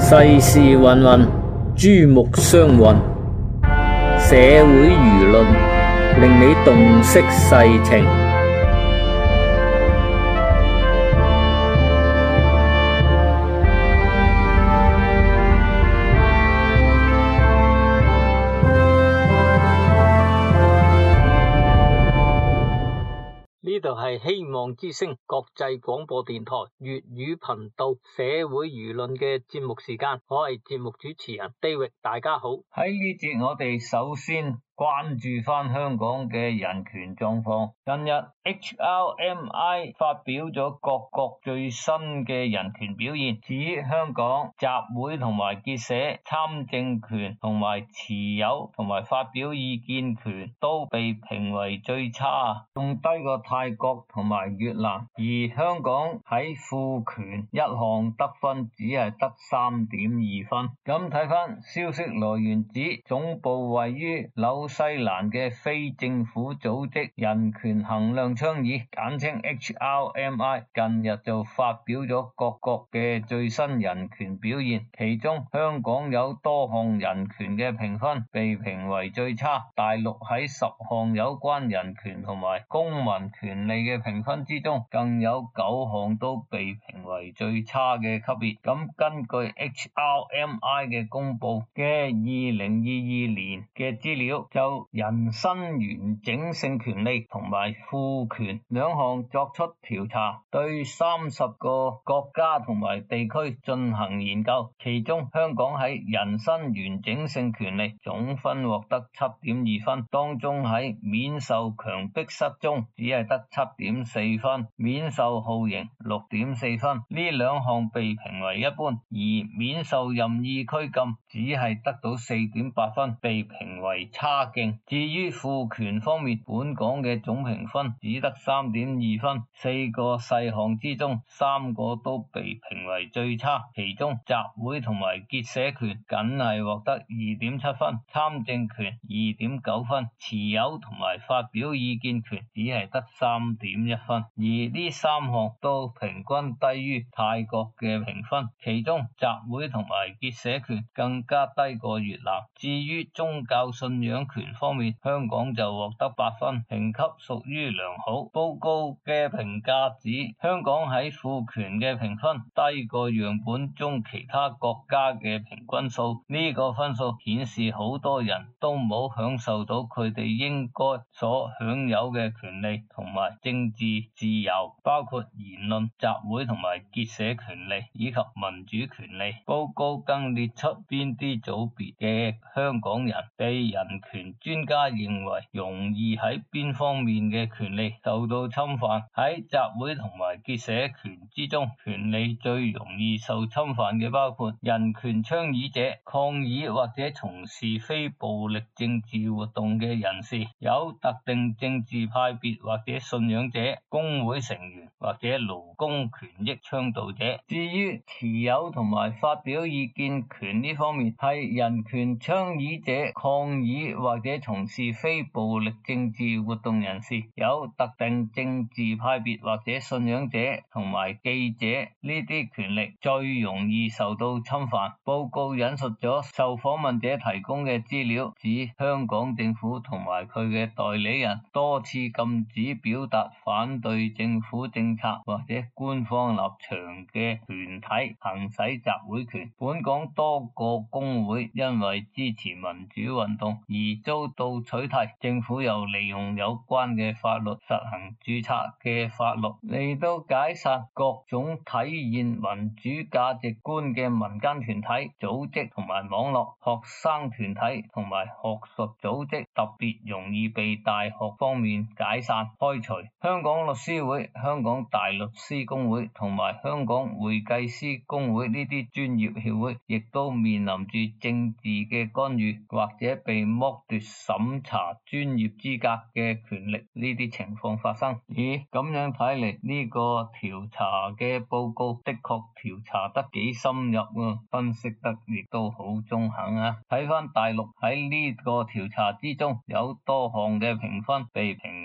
世事芸芸，珠目相混，社會輿論令你洞悉世情。呢度係希望之聲國際廣播電台粵語頻道社會輿論嘅節目時間，我係節目主持人 David， 大家好。喺呢節我哋首先關注翻香港嘅人權狀況。近日 HRMI 發表咗各國最新嘅人權表現，指香港集會同埋結社、參政權同埋持有同埋發表意見權都被評為最差，仲低過泰國同埋越南。而香港喺賦權一項得分只係得 3.2 分。咁睇翻消息來源指，總部位於紐西蘭嘅非政府組織人權衡量倡議，簡稱 HRMI， 近日就發表咗各國嘅最新人權表現，其中香港有多項人權嘅評分被評為最差，大陸喺10項有關人權同埋公民權利嘅評分之中，更有9項都被評為最差嘅級別。咁根據 HRMI 嘅公布嘅2022年嘅資料，就人身完整性權利同埋賦權兩項作出調查，對30個國家同埋地區進行研究，其中香港喺人身完整性權利總分獲得 7.2 分，當中喺免受強迫失蹤只係得 7.4 分，免受酷刑 6.4 分，呢兩項被評為一般，而免受任意拘禁只係得到 4.8 分，被評為差勁。至於賦權方面，本港嘅總評分只得 3.2 分，4個細項之中3個都被評為最差，其中集會同埋結社權僅係獲得 2.7 分，參政權 2.9 分，持有同埋發表意見權只係得 3.1 分，而呢3項都平均低於泰國嘅評分，其中集會同埋結社權更加低過越南。至於宗教信仰權方面，香港就獲得8分，評級屬於良好。報告嘅評價指，香港喺賦權嘅評分低過樣本中其他國家嘅平均數，呢個分數顯示好多人都冇享受到佢哋應該所享有嘅權利同埋政治自由，包括言論、集會同埋結社權利以及民主權利。報告更列出邊啲組別嘅香港人被人權專家認為容易喺邊方面嘅權利受到侵犯。喺集會同埋結社權之中，權利最容易受侵犯嘅包括人權倡議者、抗議或者從事非暴力政治活動嘅人士、有特定政治派別或者信仰者、工會成員或者勞工權益倡導者。至於持有同埋發表意見權呢方面，係人權倡議者、抗議或者從事非暴力政治活動人士、有特定政治派別或者信仰者同埋記者，呢啲權利最容易受到侵犯。報告引述咗受訪問者提供嘅資料，指香港政府同埋佢嘅代理人多次禁止表達反對政府政策或者官方立場嘅團體行使集會權。本港多個工會因為支持民主運動而遭到取締，政府又利用有關嘅法律實行註冊嘅法律嚟到解散各種體現民主價值觀嘅民間團體、組織同埋網絡。學生團體同埋學術組織特別容易被大學方面解散開除。香港律師會、香港大律師公會同埋香港會計師公會呢啲專業協會亦都面臨住政治嘅干預或者被剝奪審查專業資格嘅權力，呢啲情況發生。咦，咁樣睇嚟，呢個調查嘅報告的確調查得幾深入啊，分析得亦都好中肯啊。睇翻大陸喺呢個調查之中，有多項嘅評分被評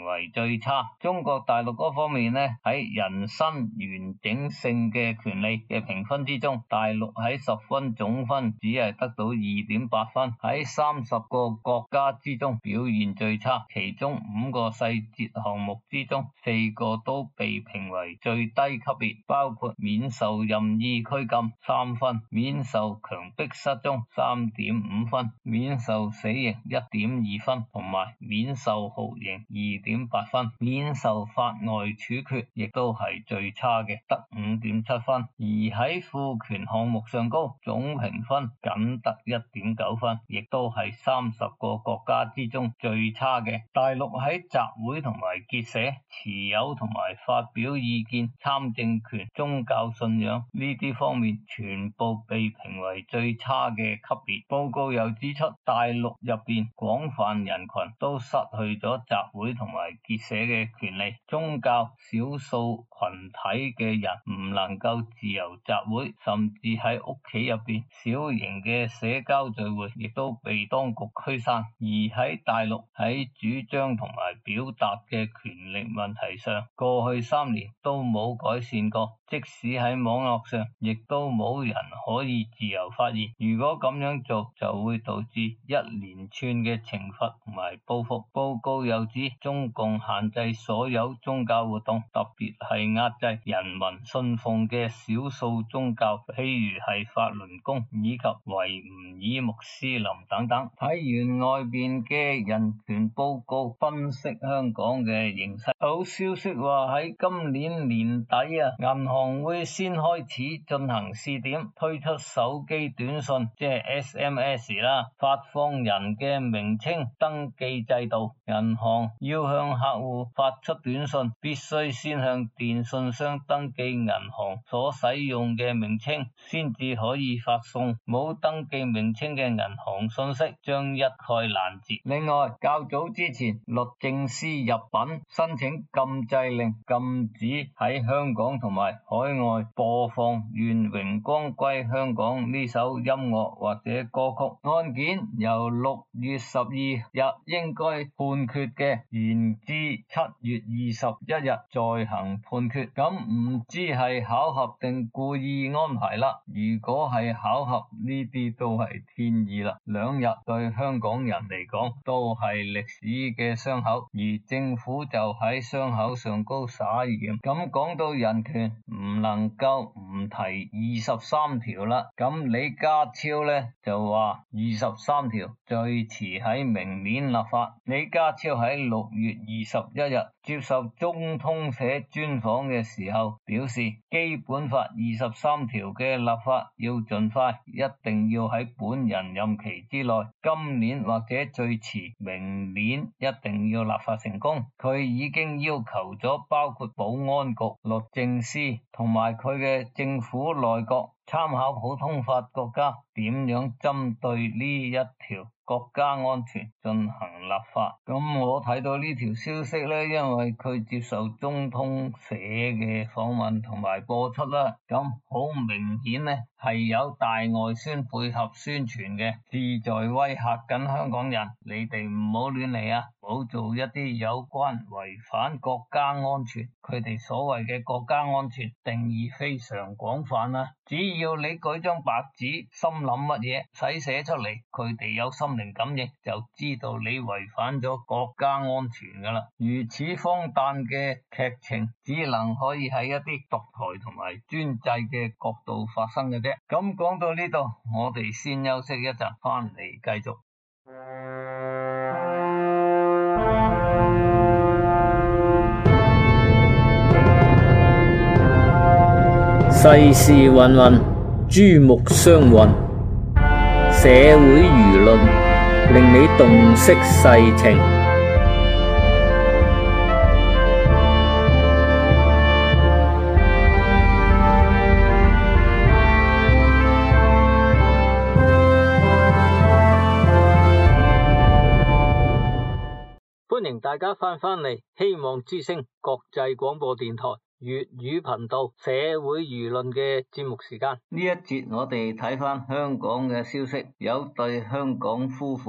評為最差。中國大陸嗰方面呢，喺人身完整性嘅權利嘅評分之中，大陸喺10分總分只係得到 2.8 分，喺30個國家之中表現最差，其中5個細節項目之中4個都被評為最低級別，包括免受任意拘禁3分，免受強迫失蹤3.5分，免受死刑1.2分，同埋免受酷刑2.8分，免受法外處決亦都係最差嘅，得5.7分。而喺賦權項目上高，總評分僅得 1.9 分，亦都係30個國家之中最差嘅。大陸喺集會同埋結社、持有同埋發表意見、參政權、宗教信仰呢啲方面全部被評為最差嘅級別。報告又指出，大陸入邊廣泛人群都失去咗集會同埋結社嘅權利，宗教少數群體嘅人唔能夠自由集會，甚至喺屋企入邊小型嘅社交聚會亦都被當局驅散。而喺大陸喺主張同埋表達嘅權力問題上，過去3年都冇改善過，即使喺網絡上亦都冇人可以自由發言。如果咁樣做，就會導致一連串嘅懲罰同埋報復。報告又指，中共限制所有宗教活動，特別係壓制人民信奉嘅少數宗教，譬如係法輪功以及維吾爾穆斯林等等。睇完外邊嘅人權報告，分析香港嘅形勢。好消息話喺今年年底銀行會先開始進行試點，推出手機短信，即係 SMS 啦，發放人嘅名稱登記制度。銀行要向客戶發出短信，必須先向電信商登記銀行所使用嘅名稱，先至可以發送。冇登記名稱嘅銀行信息將一概攔截。另外，較早之前，律政司入稟申請禁制令，禁止喺香港同埋海外播放《願榮光歸香港》呢首音樂或者歌曲。案件由6月12日應該判決嘅延至7月21日再行判決。咁唔知係巧合定故意安排啦。如果係巧合，呢啲都係天意啦。2日對香港人嚟講都係歷史嘅傷口，而政府就喺傷口上高灑鹽。咁講到人權，唔能夠唔提23條啦。咁李家超呢就話23條最遲喺明年立法。李家超喺6月21日接受中通社專訪嘅時候表示，基本法23條嘅立法要盡快，一定要喺本人任期之內，今年或者最遲明年一定要立法成功。佢已經要求咗包括保安局、律政司同埋佢嘅政府內閣參考普通法國家點樣針對呢一條國家安全進行立法。咁我睇到呢條消息呢，因為佢接受中通社嘅訪問同埋播出啦，咁好明顯呢係有大外宣配合宣傳嘅，旨在威嚇緊香港人，你哋唔好亂嚟啊，唔好做一啲有關違反國家安全。佢哋所謂嘅國家安全定義非常廣泛啊，只要你舉張白紙，心諗乜嘢使寫出嚟，佢哋有心靈感應就知道你違反咗國家安全噶啦。如此荒誕嘅劇情只能可以喺一啲獨裁同埋專制嘅角度發生嘅啫。咁講到呢度，我哋先休息一陣，翻嚟繼續。 世事芸芸，珠目相混，社會輿論令你洞悉世情。 歡迎大家翻嚟，希望之聲國際廣播電台粵語頻道社會輿論嘅節目時間。呢一節我哋睇翻香港嘅消息，有對香港夫婦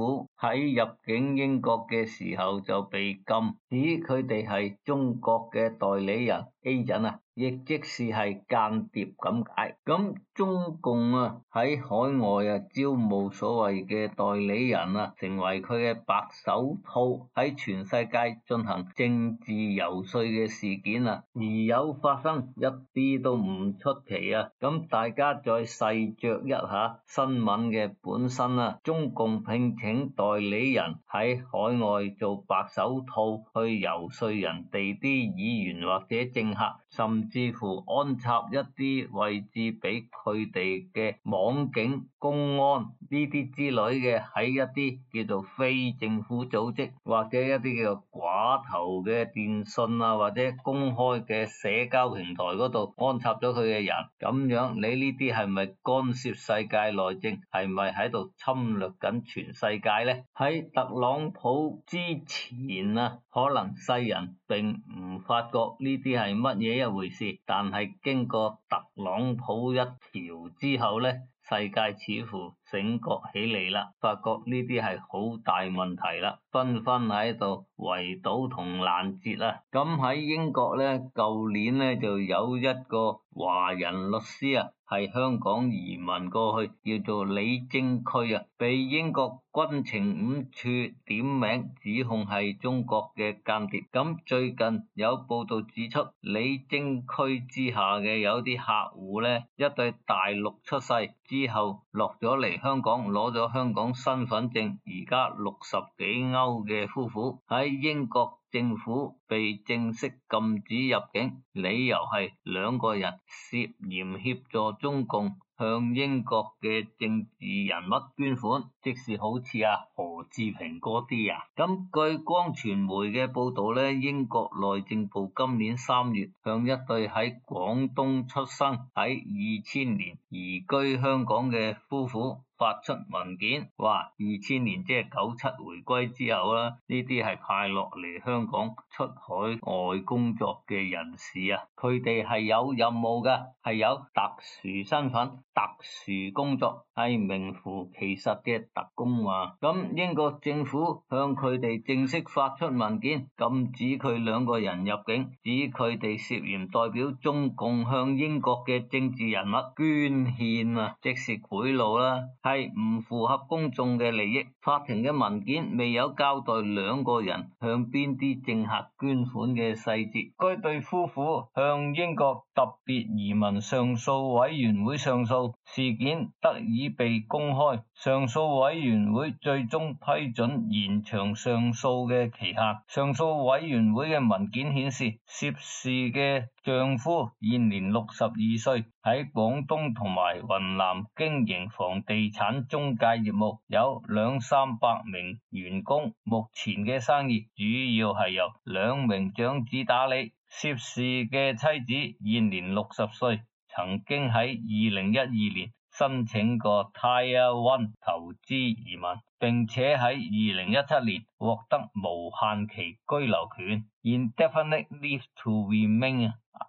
喺入境英國嘅時候就被禁，指佢哋係中國嘅代理人 agent 啊，亦即是係間諜咁解。咁中共啊喺海外啊招募所謂嘅代理人啊，成為佢嘅白手套，喺全世界進行政治遊說嘅事件啊，而有發生，一啲都唔出奇啊。咁大家再細嚼一下新聞嘅本身啊，中共聘請代理人喺海外做白手套去遊說人哋啲議員或者政客，甚至乎安插一啲位置俾佢哋嘅網警、公安呢啲之類嘅，喺一啲叫做非政府組織或者一啲叫做寡頭嘅電信啊或者公開嘅社交平台嗰度安插咗佢嘅人，咁樣你呢啲係咪干涉世界內政？係咪喺度侵略緊全世界呢？喺特朗普之前啊，可能世人並唔發覺呢啲係乜嘢一回事，但係經過特朗普一條之後呢，世界似乎醒覺起嚟啦，發覺呢啲係好大問題啦，紛紛喺度圍堵同攔截啦。咁喺英國呢，舊年呢就有一個華人律師啊，係香港移民過去，叫做李貞駒啊，被英國軍情5處點名指控係中國嘅間諜。咁最近有報道指出，李貞駒之下嘅有啲客戶呢，一對大陸出世之後落咗嚟香港，攞咗香港身份證，而家60幾歐嘅夫婦喺英國政府被正式禁止入境，理由係兩個人涉嫌協助中共向英國嘅政治人物捐款，即是好似何志平嗰啲啊。咁據光傳媒嘅報道呢，英國內政部今年3月向一對喺廣東出生喺2000年移居香港嘅夫婦發出文件，話2000年即係97回歸之後啦，呢啲係派落嚟香港出海外工作嘅人士啊，佢哋係有任務㗎，係有特殊身份、特殊工作，係名副其實嘅特工啊。咁英國政府向佢哋正式發出文件，禁止佢兩個人入境，指佢哋涉嫌代表中共向英國嘅政治人物捐獻啊，即是賄賂啦，係唔符合公眾嘅利益。法庭嘅文件未有交代兩個人向邊啲政客捐款嘅細節。該對夫婦向英國特別移民上訴委員會上訴，事件得以被公開。上訴委員會最終批准延長上訴嘅期限。上訴委員會嘅文件顯示，涉事嘅丈夫現年62歲，喺廣東同埋雲南經營房地產中介業務，有200-300名員工。目前嘅生意主要係由2名長子打理。涉事嘅妻子現年60歲，曾經喺2012年申請過 Tier 1投資移民，並且喺2017年獲得無限期居留權 Indefinite Leave to Remain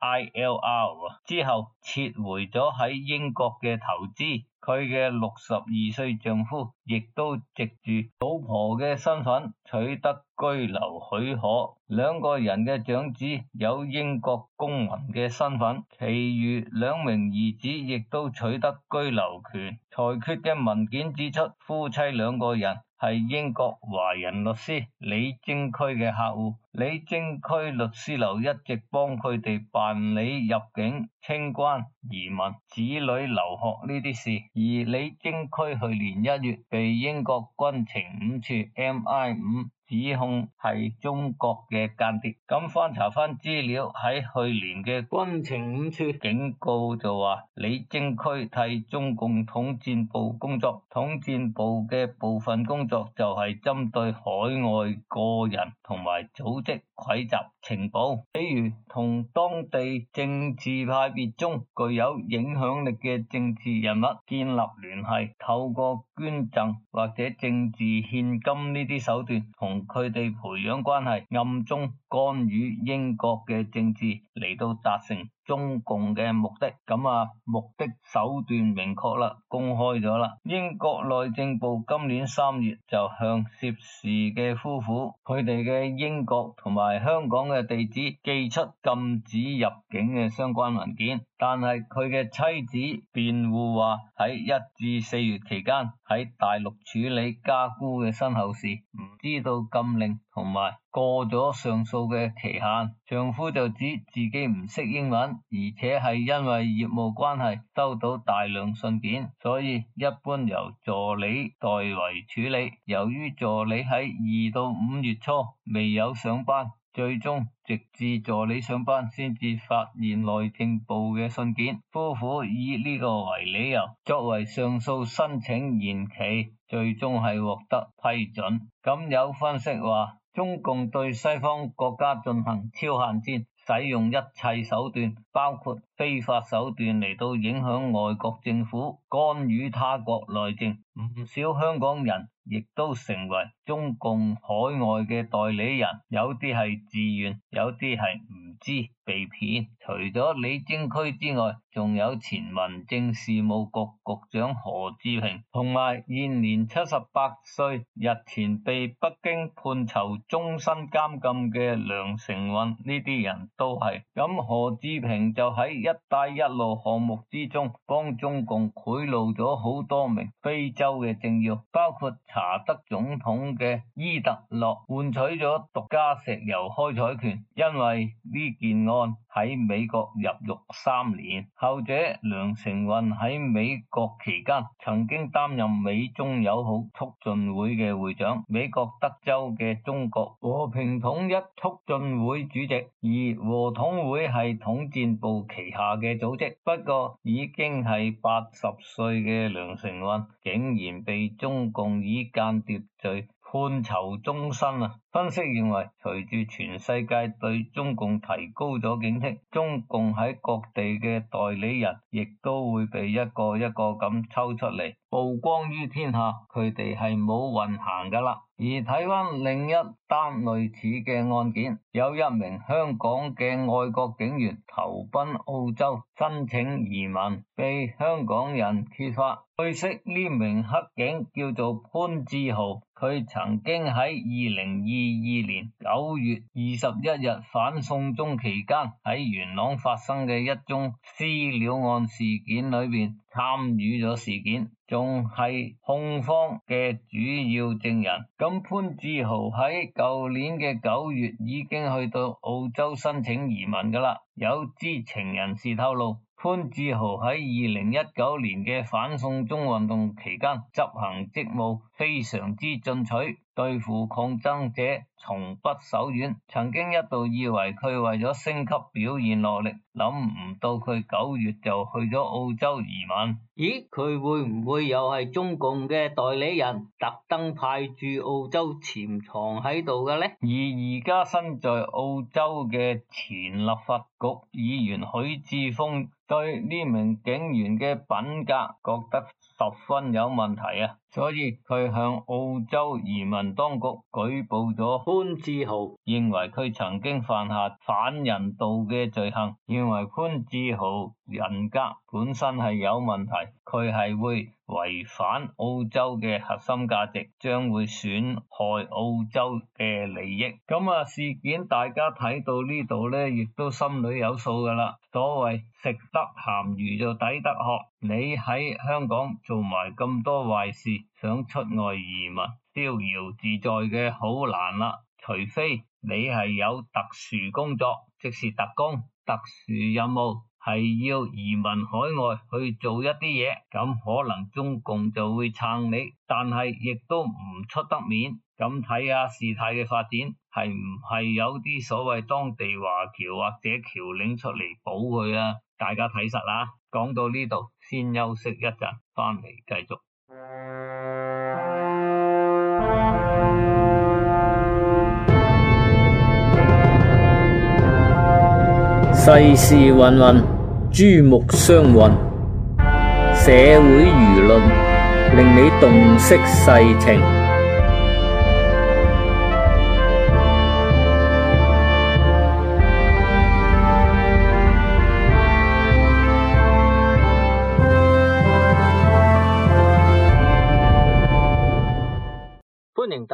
ILR 之後撤回咗喺英國嘅投資。佢嘅62歲丈夫亦都藉住老婆嘅身份取得居留許可，兩個人嘅長子有英國公民嘅身份，其餘2名兒子亦都取得居留權。裁決嘅文件指出，夫妻兩個人係英國華人律師李貞駒嘅客戶，李貞駒律師樓一直幫佢哋辦理入境、清關、移民、子女留學呢啲事。而李貞駒去年1月被英國軍情5處 MI5指控係中國嘅間諜。咁翻查翻資料，喺去年嘅軍情5處警告就話，李貞駒替中共統戰部工作，統戰部嘅部分工作就係針對海外個人同埋組織蒐集情報，比如同當地政治派別中具有影響力嘅政治人物建立聯繫，透過捐贈或者政治獻金呢啲手段同佢哋培養關係，暗中干預英國嘅政治，嚟到達成中共嘅目的。咁目的手段明確啦，公開咗啦。英國內政部今年3月就向涉事嘅夫婦佢哋嘅英國同埋香港嘅地址寄出禁止入境嘅相關文件，但係佢嘅妻子辯護話喺1至4月期間喺大陸處理家姑嘅身後事，唔知道禁令同埋過咗上訴嘅期限。丈夫就指自己唔識英文，而且係因為業務關係收到大量信件，所以一般由助理代為處理。由於助理喺2到5月初未有上班，最終直至助理上班先至發現內政部嘅信件。夫婦以呢個為理由，作為上訴申請延期，最終係獲得批准。咁有分析話，中共對西方國家進行超限戰，使用一切手段，包括非法手段嚟到影響外國政府，干預他國內政。唔少香港人亦都成為中共海外嘅代理人，有啲係自願，有啲係唔知被騙。除咗李貞駒之外，仲有前民政事務局局長何志平，同埋現年78歲，日前被北京判囚終身監禁嘅梁成運，呢啲人都係。咁何志平就喺一帶一路項目之中，幫中共賄賂咗好多名非洲嘅政要，包括查德總統嘅伊特洛，換取咗獨家石油開採權。因為呢件案喺美國入獄3年，後者梁成運喺美國期間曾經擔任美中友好促進會嘅會長，美國德州嘅中國和平統一促進會主席，而和統會係統戰部旗下嘅組織。不過已經係80歲嘅梁成運竟然被中共以間諜罪判囚終身啊！分析認為，隨住全世界對中共提高咗警惕，中共喺各地嘅代理人亦都會被一個一個咁抽出嚟曝光於天下，佢哋係冇運行噶啦。而睇翻另一單類似嘅案件，有一名香港嘅愛國警員投奔澳洲申請移民，被香港人揭發。據悉呢名黑警叫做潘志豪，佢曾經喺2022年9月21日反送中期間喺元朗發生嘅一宗私了案事件裏邊參與咗事件，仲係控方嘅主要證人。咁潘志豪喺舊年嘅9月已經去到澳洲申請移民噶啦。有知情人士透露，潘志豪喺2019年嘅反送中運動期間執行職務非常之進取，對付抗爭者從不手軟。曾經一度以為佢為咗升級表現落力，諗唔到佢9月就去咗澳洲移民。咦，佢會唔會又係中共嘅代理人，特登派駐澳洲潛藏喺度嘅呢？而家身在澳洲嘅前立法局議員許智峰對呢名警員嘅品格覺得十分有問題啊，所以佢向澳洲移民當局舉報咗潘志豪，認為佢曾經犯下反人道嘅罪行，認為潘志豪人格本身係有問題，佢係會違反澳洲嘅核心價值，將會損害澳洲嘅利益。事件大家睇到呢度呢，亦都心裏有數噶啦。所謂食得鹹魚就抵得渴，你喺香港做埋咁多壞事，想出外移民逍遙自在嘅好難啦。除非你係有特殊工作，即是特工、特殊任務，係要移民海外去做一啲嘢，咁可能中共就會撐你，但係亦都唔出得面。咁睇下事態嘅發展，係唔係有啲所謂當地華僑或者僑領出嚟保佢啊？大家睇實啦。講到呢度，先休息一陣，翻嚟繼續。 世事芸芸，珠目相混，社會輿論令你洞悉世情。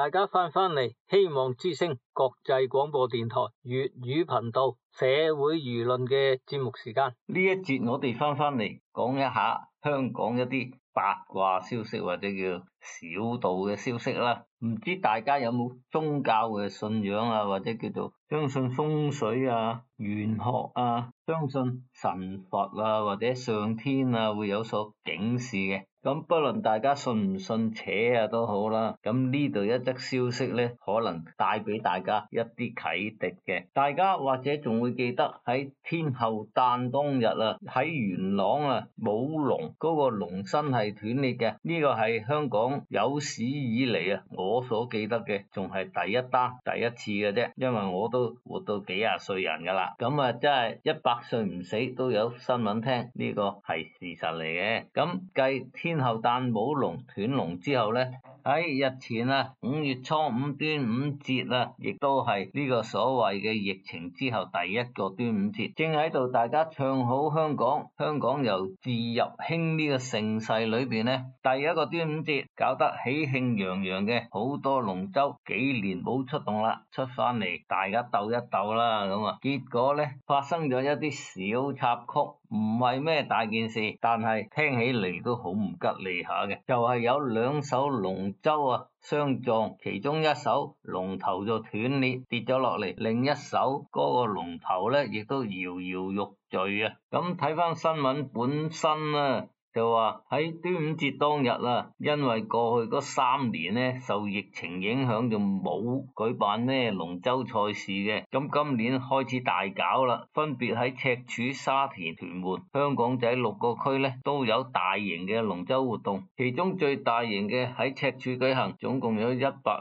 大家翻嚟希望之聲國際廣播電台粵語頻道社會輿論嘅節目時間。 呢一節我哋翻嚟講一下香港一啲八卦消息或者叫小道嘅消息啦。唔知大家有冇宗教嘅信仰啊，或者叫做相信風水啊、玄學啊，相信神佛啊或者上天啊會有所警示嘅。咁不論大家信唔信邪啊都好啦，咁呢度一則消息咧，可能帶俾大家一啲啟迪嘅。大家或者仲會記得喺天后誕當日啊，喺元朗啊舞龍嗰個龍身係斷裂嘅，呢個係香港有史以嚟啊我所記得嘅，仲係第一次嘅啫，因為我都活到幾廿歲人噶啦，咁啊真係100歲唔死都有新聞聽，呢個係事實嚟嘅。咁繼天后誕舞龍斷龍之後咧，喺日前啊5月初5端午節啊，亦都係呢個所謂嘅疫情之後第一個端午節，正喺度大家唱好香港由治入興呢個盛世裏邊咧，第一個端午節搞得喜慶洋洋嘅，好多龍舟幾年冇出動啦，出翻嚟大家鬥一鬥啦，咁啊結果咧發生咗一啲小插曲，唔係咩大件事，但係聽起嚟都好唔吉利下嘅，就係有2艘龍舟啊相撞，其中一艘龍頭就斷裂跌咗落嚟，另一艘嗰個龍頭咧亦都搖搖欲墜啊。咁睇翻新聞本身啊，就話喺端午節當日啊，因為過去嗰3年咧受疫情影響就冇舉辦咩龍舟賽事嘅，咁今年開始大搞啦，分別喺赤柱、沙田、屯門、香港仔6個區咧都有大型嘅龍舟活動，其中最大型嘅喺赤柱舉行，總共有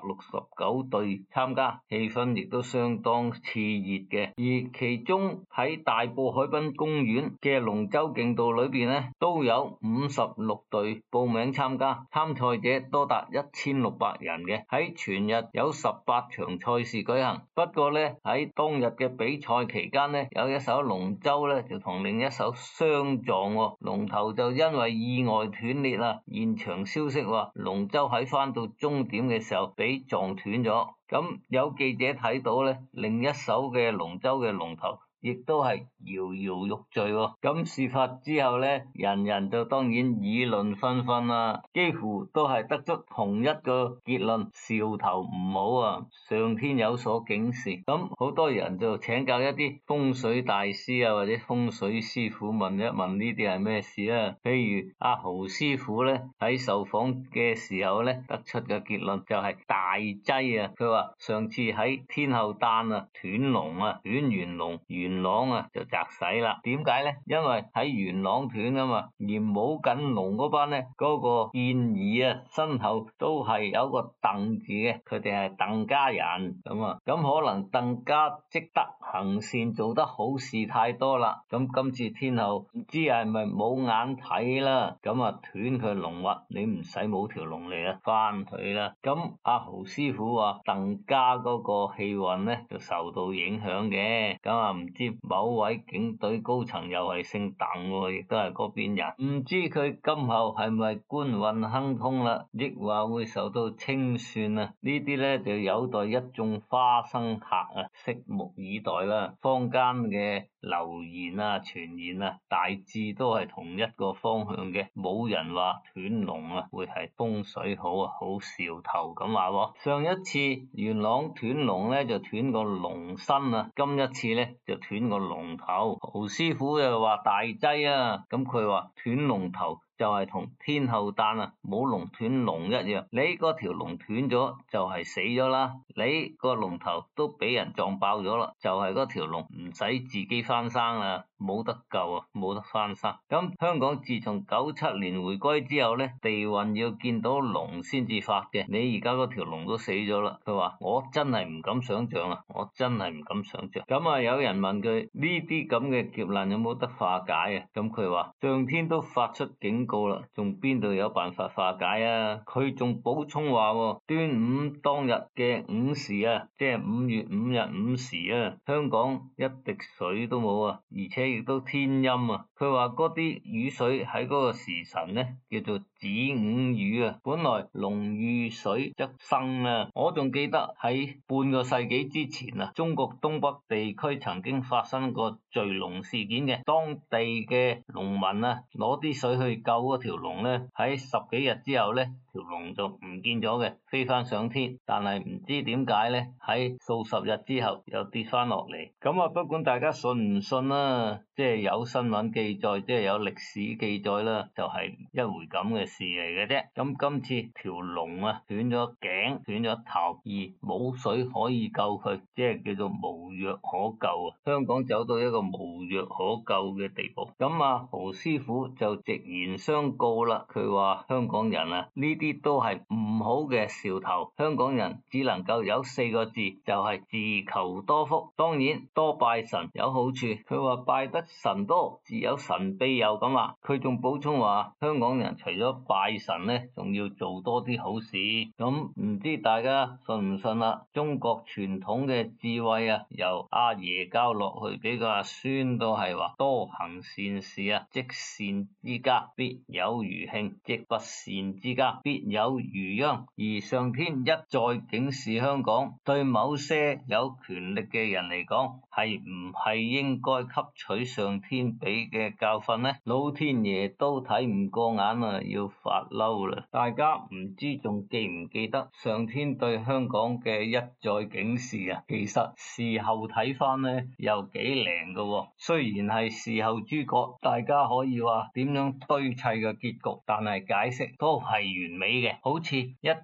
169隊參加，氣氛亦都相當熾熱嘅。而其中喺大埔海濱公園嘅龍舟競渡裏邊咧都有56隊報名參加，參賽者多達1600人嘅，喺全日有18場賽事舉行。不過咧喺當日嘅比賽期間咧，有一艘龍舟咧就同另一艘相撞，龍頭就因為意外斷裂啦。現場消息話龍舟喺翻到終點嘅時候俾撞斷咗，咁有記者睇到咧另一艘嘅龍舟嘅龍頭亦都係搖搖欲墜喎。咁事發之後咧，人人就當然議論紛紛啦，幾乎都係得出同一個結論，兆頭唔好啊，上天有所警示。咁好多人就請教一啲風水大師啊，或者風水師傅問一問呢啲係咩事啊。譬如阿豪師傅咧喺受訪嘅時候咧得出嘅結論就係大劑啊。佢話上次喺天后誕啊斷龍啊，斷完龍元朗啊就砸死啦。點解咧？因為喺元朗斷啊嘛，而舞緊龍嗰班咧嗰個建議啊身後都係有個鄧字嘅，佢哋係鄧家人咁啊。咁可能鄧家積德行善做得好事太多啦，咁今次天后唔知係咪冇眼睇啦，咁啊斷佢龍脈，你唔使冇條龍嚟啊翻佢啦。咁阿豪師傅話鄧家嗰個氣運咧就受到影響嘅，咁啊唔知某位警隊高層又係姓鄧，亦都係嗰邊人，唔知佢今後係咪官運亨通啦，亦話會受到清算啊？呢啲咧就有待一眾花生客啊拭目以待啦。坊間嘅流言啊傳言啊大致都係同一個方向嘅，冇人話斷龍啊會係風水好啊好兆頭咁話。上一次元朗斷龍咧就斷個龍身啊，今一次咧就斷個龍頭。豪師傅又話大劑啊，咁佢話斷龍頭就係同天后誕啊舞龍斷龍一樣，你嗰條龍斷咗就係死咗啦，你個龍頭都俾人撞爆咗啦，就係嗰條龍唔使自己翻生啦，冇得救啊，冇得翻生。咁香港自從97年回歸之後咧，地運要見到龍先至發嘅，你而家嗰條龍都死咗啦。佢話我真係唔敢想象啊，我真係唔敢想象。咁啊有人問佢呢啲咁嘅劫難有冇得化解啊？咁佢話上天都發出警告啦，仲邊度有辦法化解啊？佢仲補充話，端午當日嘅午時啊，即係5月5日午時啊，香港一滴水都冇啊，而且亦都天陰啊。佢話嗰啲雨水喺嗰個時辰呢，叫做子午雨啊。本來龍遇水則生啊。我仲記得喺半個世紀之前啊，中國東北地區曾經發生過墜龍事件嘅，當地嘅農民啊，攞啲水去救嗰條龍呢，喺10幾日之後呢，條龍就唔見咗嘅，飛翻上天，但係唔知點解呢，喺數十日之後又跌翻落嚟。咁啊，不管大家信唔信啦，即係有新聞記載，即係有歷史記載啦，就係一回咁嘅事嚟嘅啫。咁今次條龍啊斷咗頸、斷咗頭，而冇水可以救佢，即係叫做無藥可救啊！香港走到一個無藥可救嘅地步。咁啊，何師傅就直言相告啦，佢話香港人啊，呢啲都係唔好嘅兆頭。香港人只能夠有4個字，就係自求多福。當然多拜神有好處，佢話拜得神多，自有神庇佑咁話。佢仲補充話，香港人除咗拜神呢，仲要做多啲好事。咁唔知大家信唔信啦？中國傳統嘅智慧啊，由阿爺教落去俾個阿孫都係話，多行善事啊，積善之家必有餘慶，積不善之家必有餘殃。而上天一再警示香港，對某些有權力嘅人嚟講，係唔係應該吸取上天俾嘅教訓呢？老天爺都睇唔過眼啊，要發嬲啦！大家唔知仲記唔記得上天對香港嘅一再警示啊？其實事後睇翻呢，又幾靈噶喎。雖然係事後諸葛，大家可以話點樣堆砌嘅結局，但係解釋都係完美嘅。好似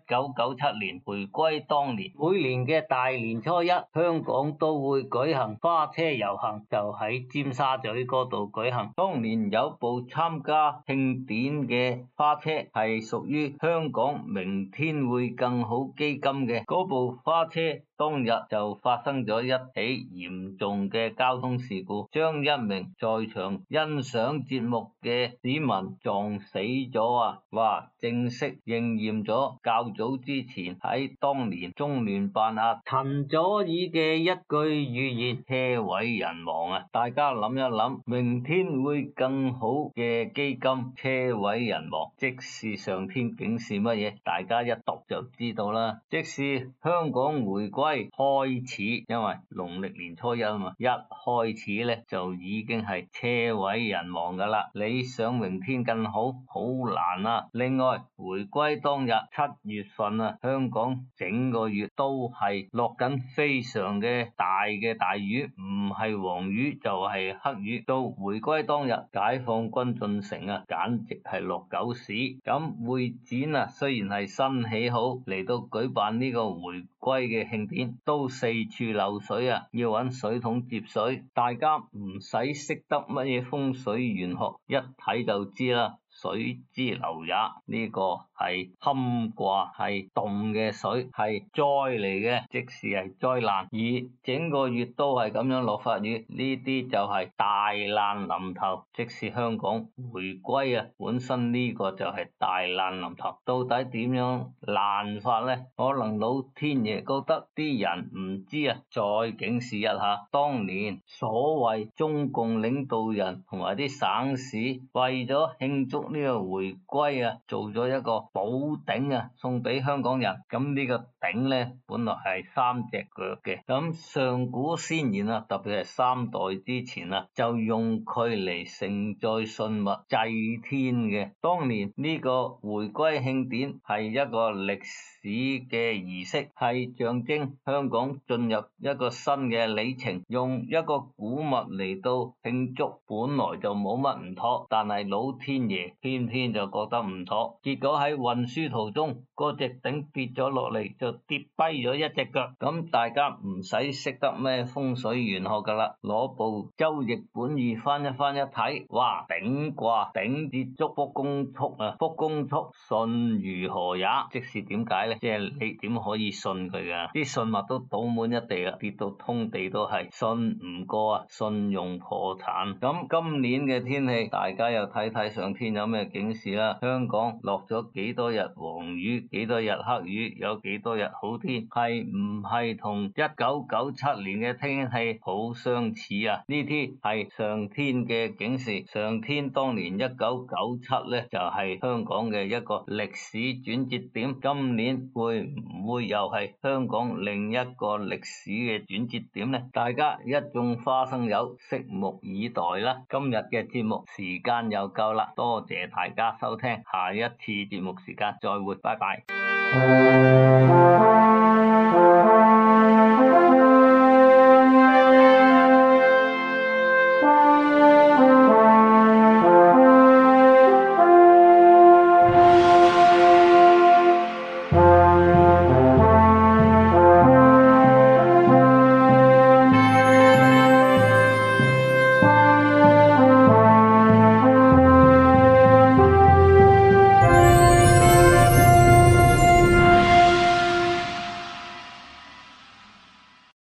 1997年回歸當年，每年嘅大年初一，香港都會舉行花車遊行，就喺尖沙咀嗰度舉行。當年有部參加慶典嘅花車係屬於香港明天會更好基金嘅，嗰部花車當日就發生咗一起嚴重嘅交通事故，將一名在場欣賞節目嘅市民撞死咗啊！哇，正式應驗咗較早之前喺當年中聯辦陳佐洱嘅一句預言，車毀人亡啊！大家諗一諗，明天會更好嘅基金車毀人亡，即是上天警示乜嘢？大家一讀就知道啦。即是香港回歸開始，因為農曆年初一啊嘛，一開始咧就已經係車毀人亡噶啦。你想明天更好，好難啊！另外，回歸當日7月份啊，香港整個月都係落緊非常嘅大雨，唔係黃雨就係黑雨。到回歸當日，解放軍進城啊，簡直係落狗屎。咁會展啊，雖然係新起好，嚟到舉辦呢個回歸嘅慶典，都四處漏水啊，要揾水桶接水。大家唔使識得乜嘢風水玄學，一睇就知啦。水之流也，呢個係坎卦，係凍嘅水，係災嚟嘅，即是係災難。而整個月都係咁樣落法雨，呢啲就係大難臨頭，即是香港回歸啊，本身呢個就係大難臨頭。到底點樣難法呢？可能老天爺覺得啲人唔知啊，再警示一下。當年所謂中共領導人同埋啲省市為咗慶祝呢個回歸啊，做咗一個寶鼎啊，送俾香港人。咁呢個鼎呢，本來係3隻腳嘅。咁上古先賢啊，特別係3代之前啊，就用佢嚟承載信物祭天嘅。當年呢個回歸慶典係一個歷史嘅儀式，係象徵香港進入一個新嘅里程，用一個古物嚟到慶祝，本來就冇乜唔妥，但係老天爺偏偏就覺得唔妥，結果喺運輸途中，嗰隻鼎跌咗落嚟，就跌跛咗一隻腳。咁大家唔使識得咩風水玄學噶啦，攞部周易本義翻一睇，哇，鼎卦鼎跌足福公速啊，福公速信如何也？即是點解呢？即係你點可以信佢噶？啲信物都倒滿一地啊，跌到通地都係，信唔過啊，信用破產。咁今年嘅天氣，大家又睇睇上天有有咩警示啦。香港落咗幾多日黃雨，幾多日黑雨，有幾多日好天，係唔係同1997年嘅天氣好相似啊？呢啲係上天嘅警示。上天當年1997呢，就係香港嘅一個歷史轉折點，今年會唔會又係香港另一個歷史嘅轉折點呢？大家一眾花生友拭目以待啦。今日嘅節目時間又夠啦，多謝大家收聽，下一次節目時間再會，拜拜。